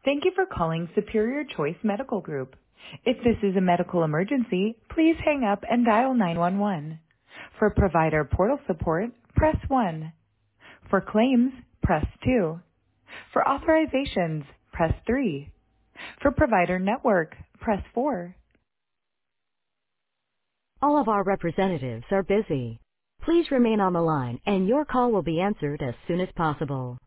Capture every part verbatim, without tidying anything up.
Thank you for calling Superior Choice Medical Group. If this is a medical emergency, please hang up and dial nine one one. For provider portal support, press one. For claims, press two. For authorizations, press three. For provider network, press four. All of our representatives are busy. Please remain on the line and your call will be answered as soon as possible.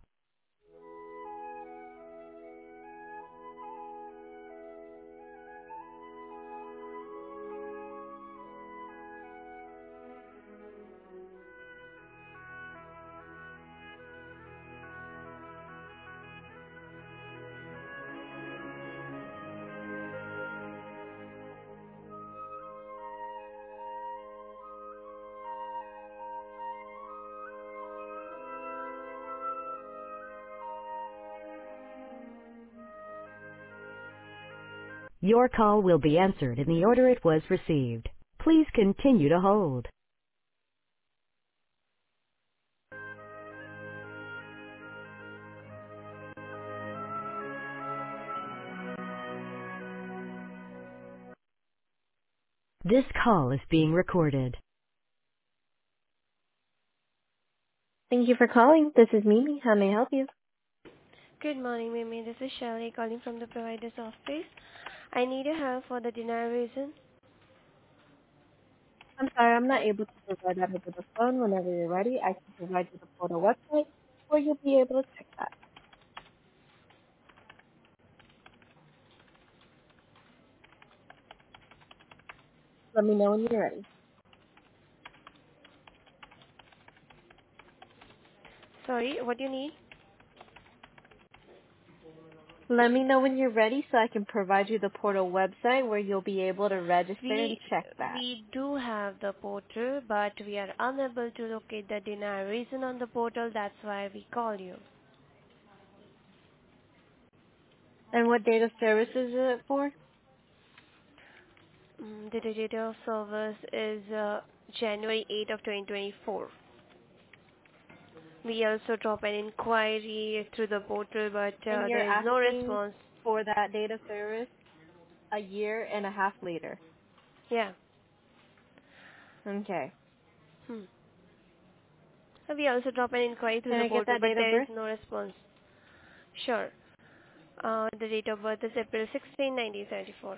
Your call will be answered in the order it was received. Please continue to hold. This call is being recorded. Thank you for calling. This is Mimi. How may I help you? Good morning, Mimi. This is Shelley calling from the provider's office. I need your help for the denial reason. I'm sorry, I'm not able to provide that over the phone. Whenever you're ready, I can provide you the portal website where you'll be able to check that. Let me know when you're ready. Sorry, what do you need? Let me know when you're ready so I can provide you the portal website where you'll be able to register and We check that. we do have the portal, but we are unable to locate the denial reason on the portal. That's why we call you. And what date of service is it for? Mm, the date of service is uh, January eighth of twenty twenty-four. We also drop an inquiry through the portal, but And uh, you're there is no asking response. for that date of service a year and a half later. Yeah. Okay. Hmm. We also drop an inquiry through Can the I get portal, that but date of there is birth? no response. Sure. Uh, the date of birth is April sixteenth, nineteen seventy-four.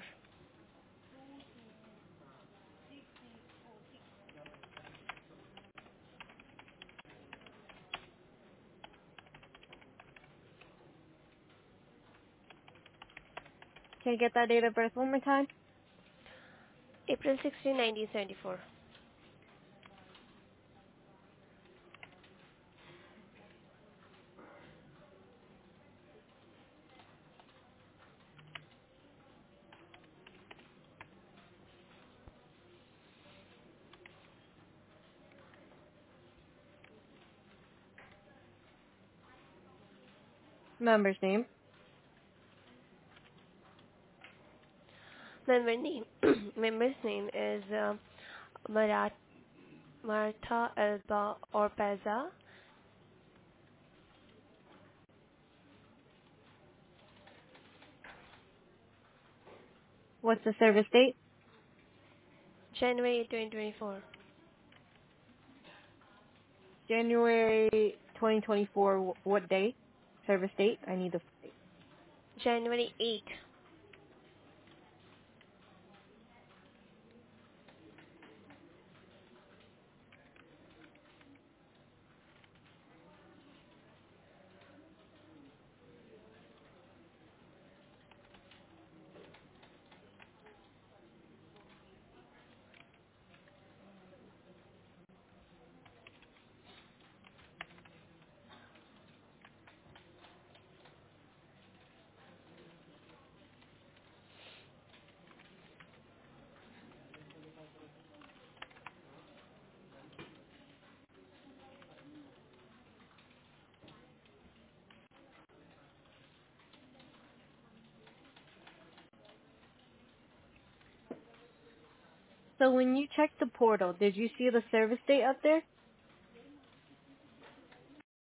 Can I get that date of birth one more time? April sixteenth, nineteen seventy-four. Member's name. Member name, member's name is uh, Marat, Martha Elba Orpeza, What's the service date? January eighth, twenty twenty-four. January twenty twenty-four. wh- What day? Service date? I need the date. January eighth. So when you checked the portal, did you see the service date up there?